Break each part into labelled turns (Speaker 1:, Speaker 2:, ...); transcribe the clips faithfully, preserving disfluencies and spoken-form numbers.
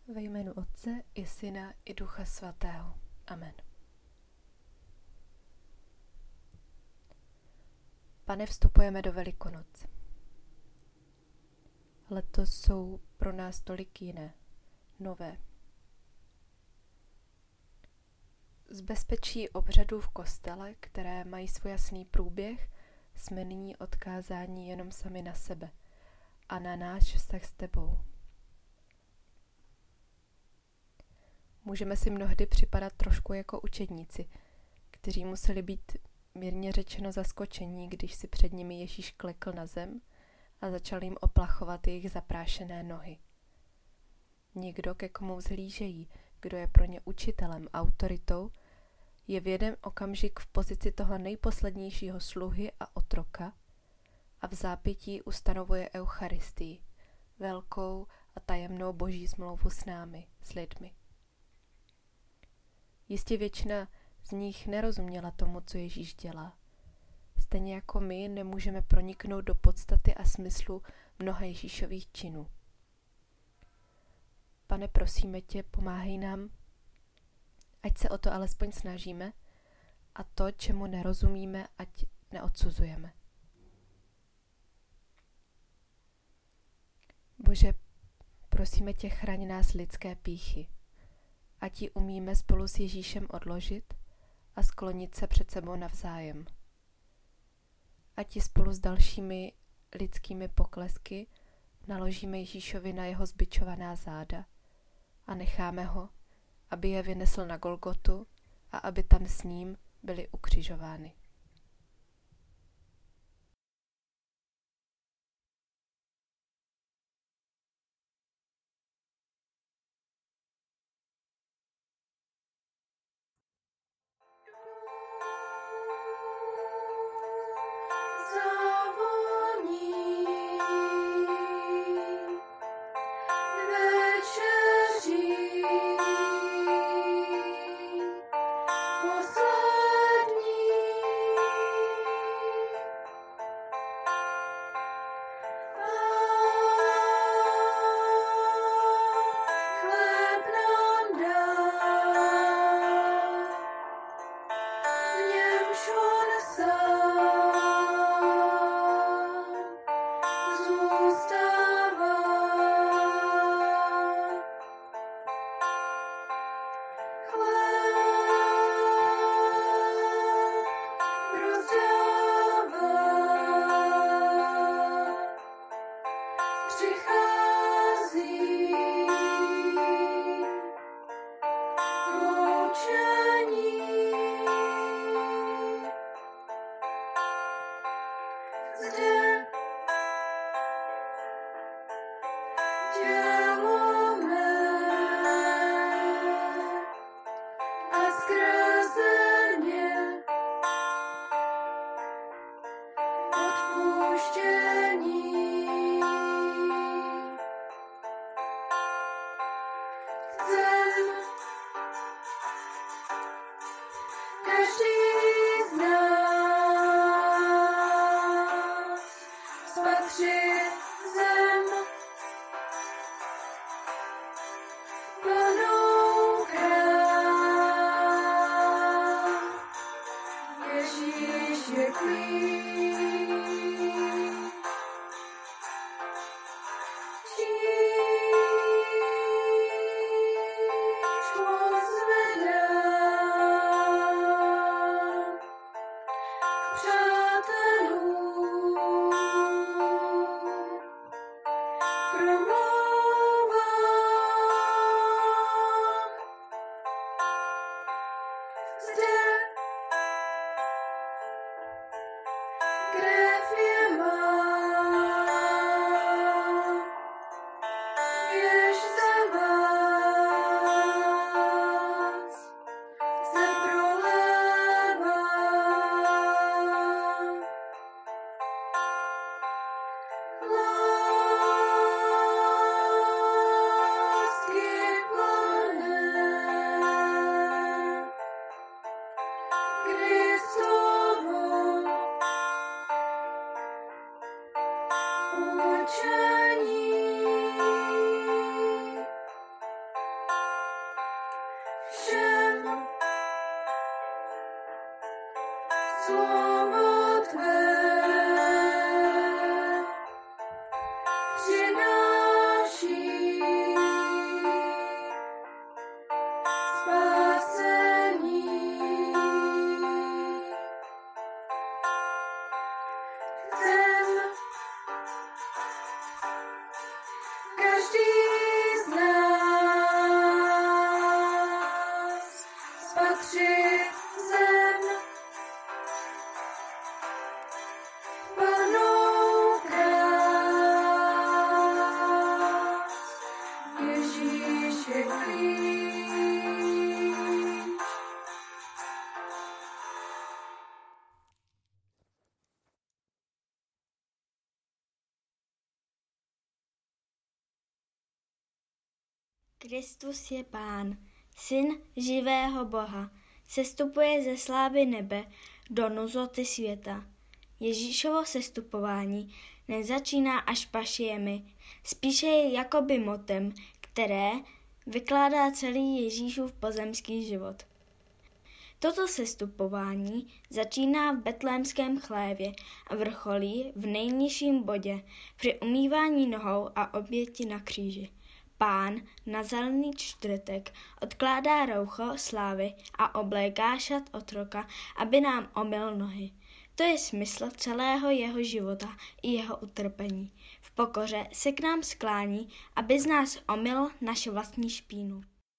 Speaker 1: Ve jménu Otce i Syna i Ducha Svatého. Amen. Pane, vstupujeme do Velikonoc. Letos jsou pro nás tolik jiné, nové. Z bezpečí obřadů v kostele, které mají svůj jasný průběh, jsme nyní odkázáni jenom sami na sebe a na náš vztah s tebou. Můžeme si mnohdy připadat trošku jako učedníci, kteří museli být mírně řečeno zaskočení, když si před nimi Ježíš klekl na zem a začal jim oplachovat jejich zaprášené nohy. Někdo, ke komu vzhlížejí, kdo je pro ně učitelem, autoritou, je v jeden okamžik v pozici toho nejposlednějšího sluhy a otroka a v zápětí ustanovuje Eucharistii, velkou a tajemnou boží smlouvu s námi, s lidmi. Jistě většina z nich nerozuměla tomu, co Ježíš dělá. Stejně jako my nemůžeme proniknout do podstaty a smyslu mnoha Ježíšových činů. Pane, prosíme tě, pomáhej nám, ať se o to alespoň snažíme a to, čemu nerozumíme, ať neodsuzujeme. Bože, prosíme tě, chraň nás lidské pýchy, ať ji umíme spolu s Ježíšem odložit a sklonit se před sebou navzájem. Ať ji spolu s dalšími lidskými poklesky naložíme Ježíšovi na jeho zbičovaná záda a necháme ho, aby je vynesl na Golgotu a aby tam s ním byly ukřižovány.
Speaker 2: Poslední přináší spasení. Chcem každý z nás spatřit zem plnou krás. Ježíš je klíč.
Speaker 3: Kristus je Pán, Syn živého Boha, sestupuje ze slávy nebe do nuzoty světa. Ježíšovo sestupování nezačíná až pašiemi, spíše je jakoby motem, které vykládá celý Ježíšův pozemský život. Toto sestupování začíná v betlémském chlévě a vrcholí v nejnižším bodě při umývání nohou a oběti na kříži. Pán na zelený čtvrtek odkládá roucho slávy a obléká šat otroka, aby nám omyl nohy. To je smysl celého jeho života i jeho utrpení. V pokoře se k nám sklání, aby z nás omyl naši vlastní špínu.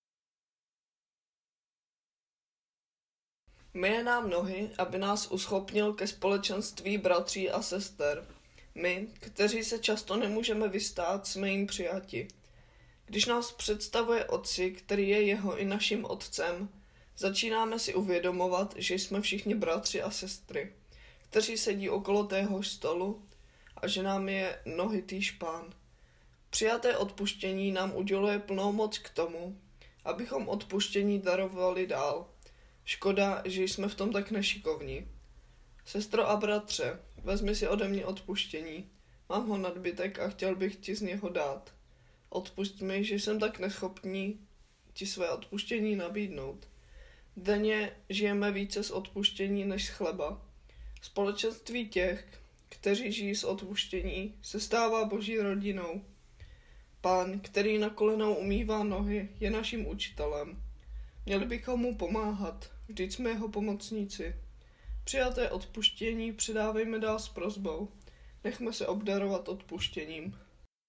Speaker 4: Myje nám nohy, aby nás uschopnil ke společenství bratří a sester. My, kteří se často nemůžeme vystát, jsme jim přijati. Když nás představuje Otci, který je jeho i naším Otcem, začínáme si uvědomovat, že jsme všichni bratři a sestry, kteří sedí okolo téhož stolu a že nám je nohy týž Pán. Přijaté odpuštění nám uděluje plnou moc k tomu, abychom odpuštění darovali dál. Škoda, že jsme v tom tak nešikovní. Sestro a bratře, vezmi si ode mě odpuštění. Mám ho nadbytek a chtěl bych ti z něho dát. Odpusť mi, že jsem tak neschopný ti své odpuštění nabídnout. Denně žijeme více z odpuštění než z chleba. Společenství těch, kteří žijí z odpuštění, se stává Boží rodinou. Pán, který na kolenou umývá nohy, je naším učitelem. Měli bychom mu pomáhat, vždyť jsme jeho pomocníci. Přijaté odpuštění předávejme dál s prosbou. Nechme se obdarovat odpuštěním.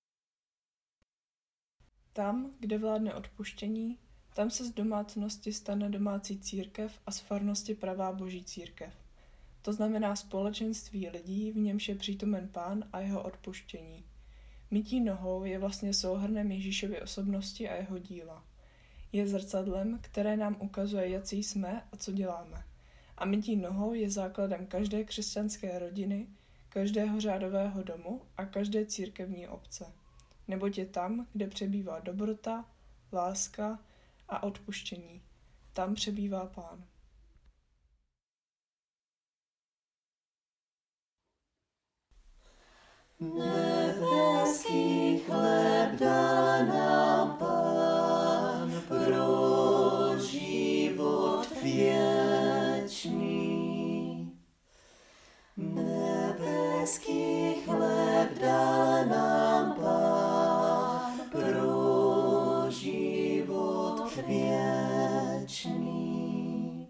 Speaker 5: Tam, kde vládne odpuštění, tam se z domácnosti stane domácí církev a z farnosti pravá Boží církev. To znamená společenství lidí, v němž je přítomen Pán a jeho odpuštění. Mytí nohou je vlastně souhrnem Ježíšovy osobnosti a jeho díla. Je zrcadlem, které nám ukazuje, jací jsme a co děláme. A mytí nohou je základem každé křesťanské rodiny, každého řádového domu a každé církevní obce. Neboť je tam, kde přebývá dobrota, láska a odpuštění. Tam přebývá Pán.
Speaker 2: Nebeský chléb dal nám Pán pro život věčný. Nebeský chléb dal nám Pán pro život věčný.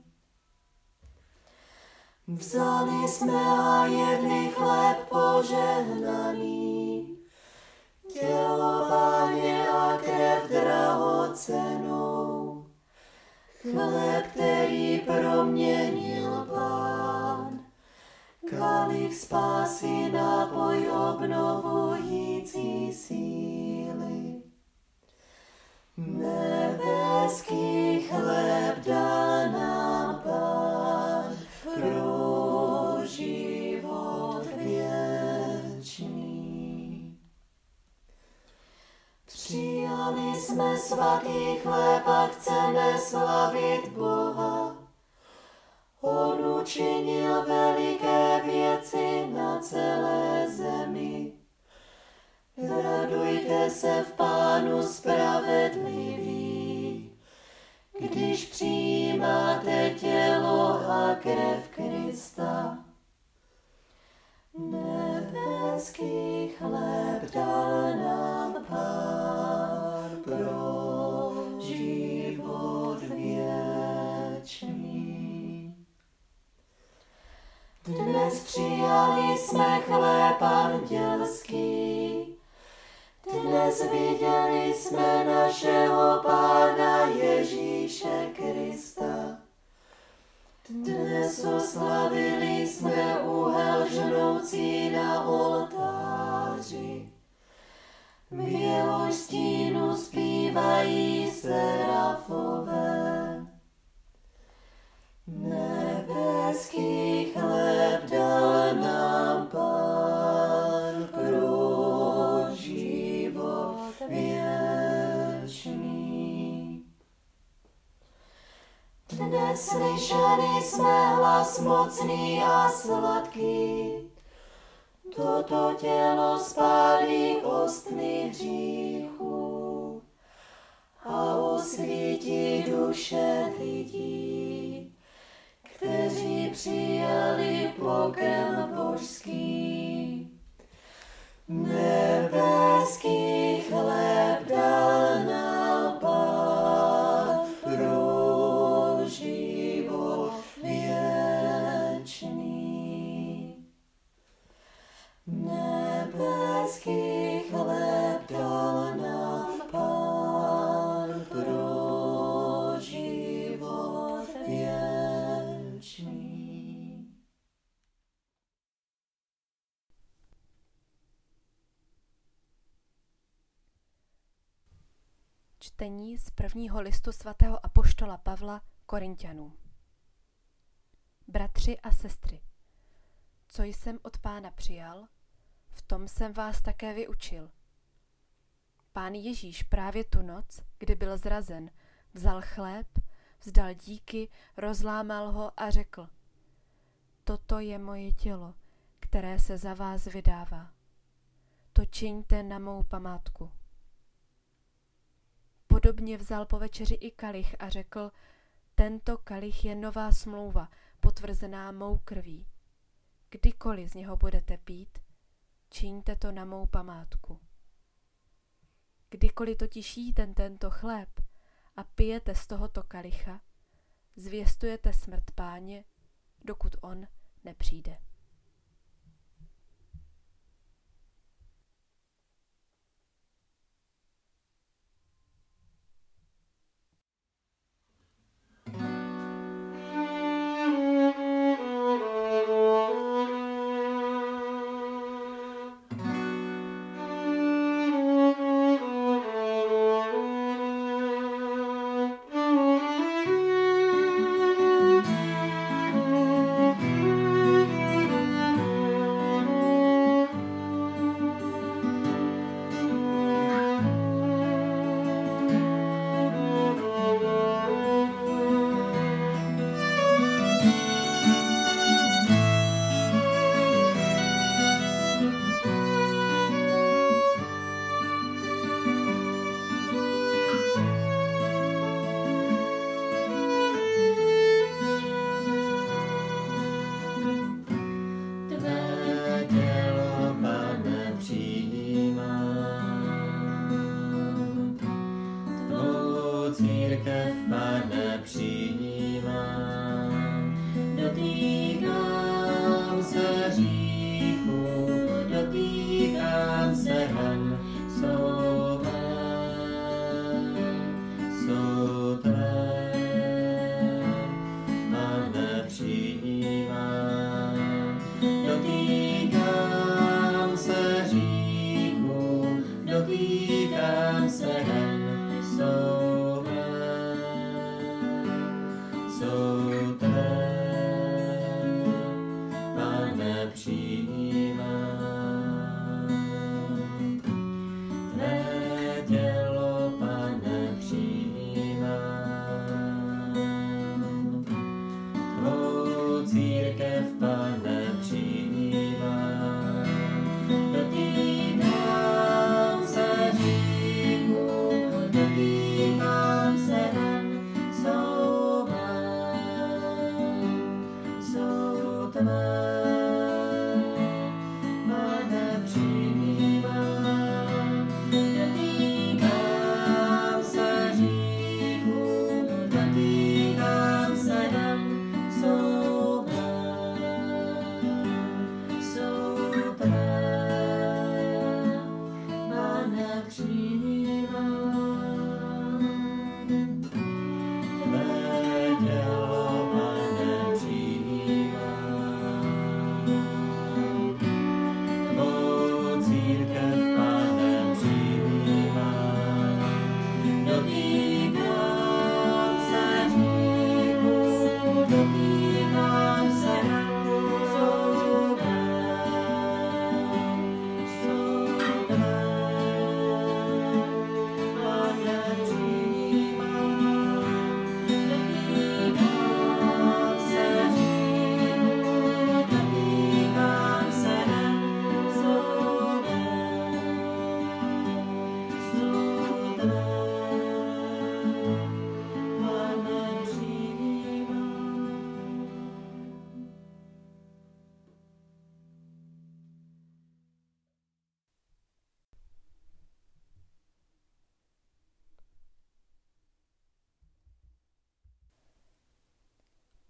Speaker 2: Vzali jsme a jedli chléb požehnaný, tělo Páně a krev drahocennou. Chléb, který proměnil Pán, kalich spásy, nápoj obnovující síly. Nebeský chléb dal nám Pán pro život věčný. Přijali jsme svatý chléb a chceme slavit Boha. On učinil veliké věci na celé zemi. Radujte se v Pánu spravedliví, když přijímáte tělo a krev Krista. Nebeský chléb dal nám Dnes viděli jsme našeho Pána Ježíše Krista. Dnes oslavili jsme úhel žnoucí na oltáři. V jeho stínu zpívají serafové. Nebeský chléb dal nám Pán pro život věčný. Dnes slyšeli jsme hlas mocný a sladký. Toto tělo spálí ostny hříchů a osvítí duše lidí, kteří přijali pokrm božský. Nebeský chléb dal nám Pán pro život věčný. Nebeský chléb dal nám Pán pro život věčný.
Speaker 1: Čtení z prvního listu svatého apoštola Pavla Korinťanům. Bratři a sestry, co jsem od Pána přijal, v tom jsem vás také vyučil. Pán Ježíš právě tu noc, kdy byl zrazen, vzal chléb, vzdal díky, rozlámal ho a řekl: Toto je moje tělo, které se za vás vydává. To čiňte na mou památku. Podobně vzal po večeři i kalich a řekl: Tento kalich je nová smlouva, potvrzená mou krví. Kdykoliv z něho budete pít, čiňte to na mou památku. Kdykoliv totiž jíte tento chléb a pijete z tohoto kalicha, zvěstujete smrt Páně, dokud on nepřijde.
Speaker 2: církev, Pane, přijímám. Dotýkám se hříchu, dotýkám se ran, jsou tvé, jsou tvé. Pane, přijímám. Dotýkám se hříchu, dotýkám se ran, jsou tvé.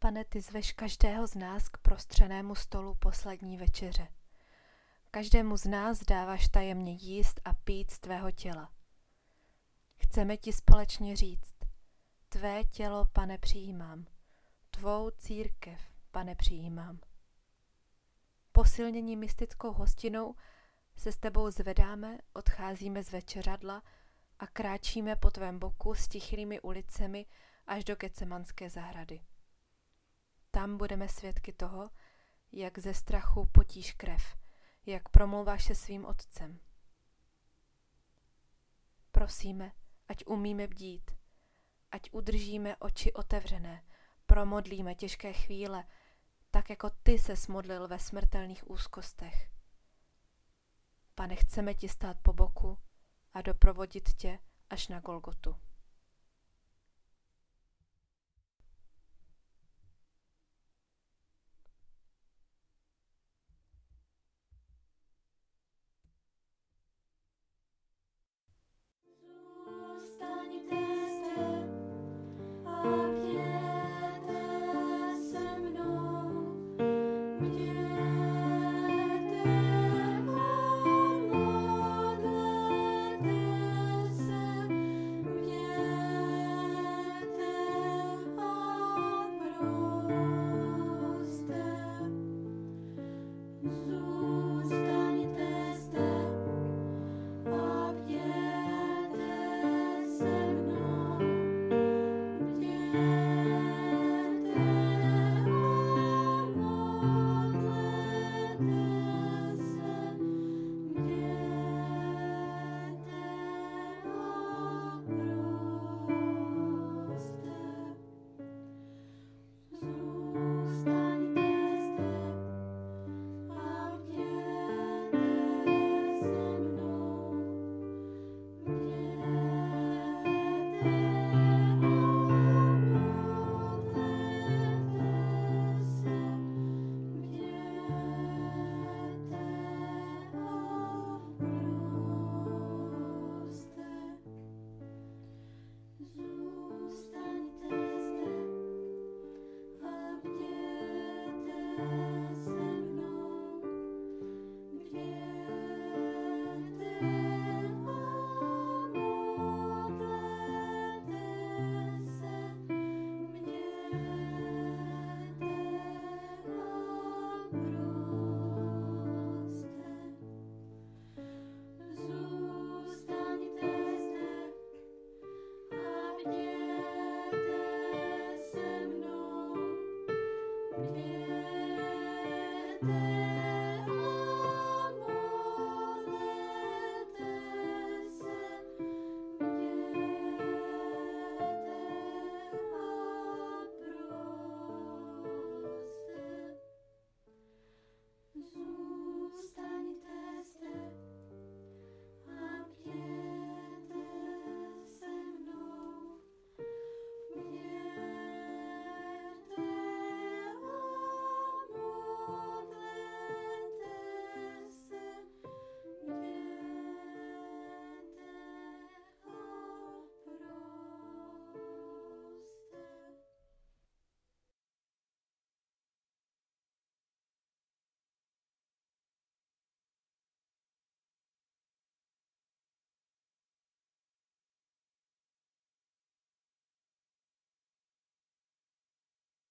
Speaker 1: Pane, ty zveš každého z nás k prostřenému stolu poslední večeře. Každému z nás dáváš tajemně jíst a pít z tvého těla. Chceme ti společně říct, tvé tělo, Pane, přijímám, tvou církev, Pane, přijímám. Posilnění mystickou hostinou se s tebou zvedáme, odcházíme z večeřadla a kráčíme po tvém boku s tichými ulicemi až do Getsemanské zahrady. Tam budeme svědky toho, jak ze strachu potíš krev, jak promluváš se svým otcem. Prosíme, ať umíme bdít, ať udržíme oči otevřené, promodlíme těžké chvíle, tak jako ty ses modlil ve smrtelných úzkostech. Pane, chceme ti stát po boku a doprovodit tě až na Golgotu.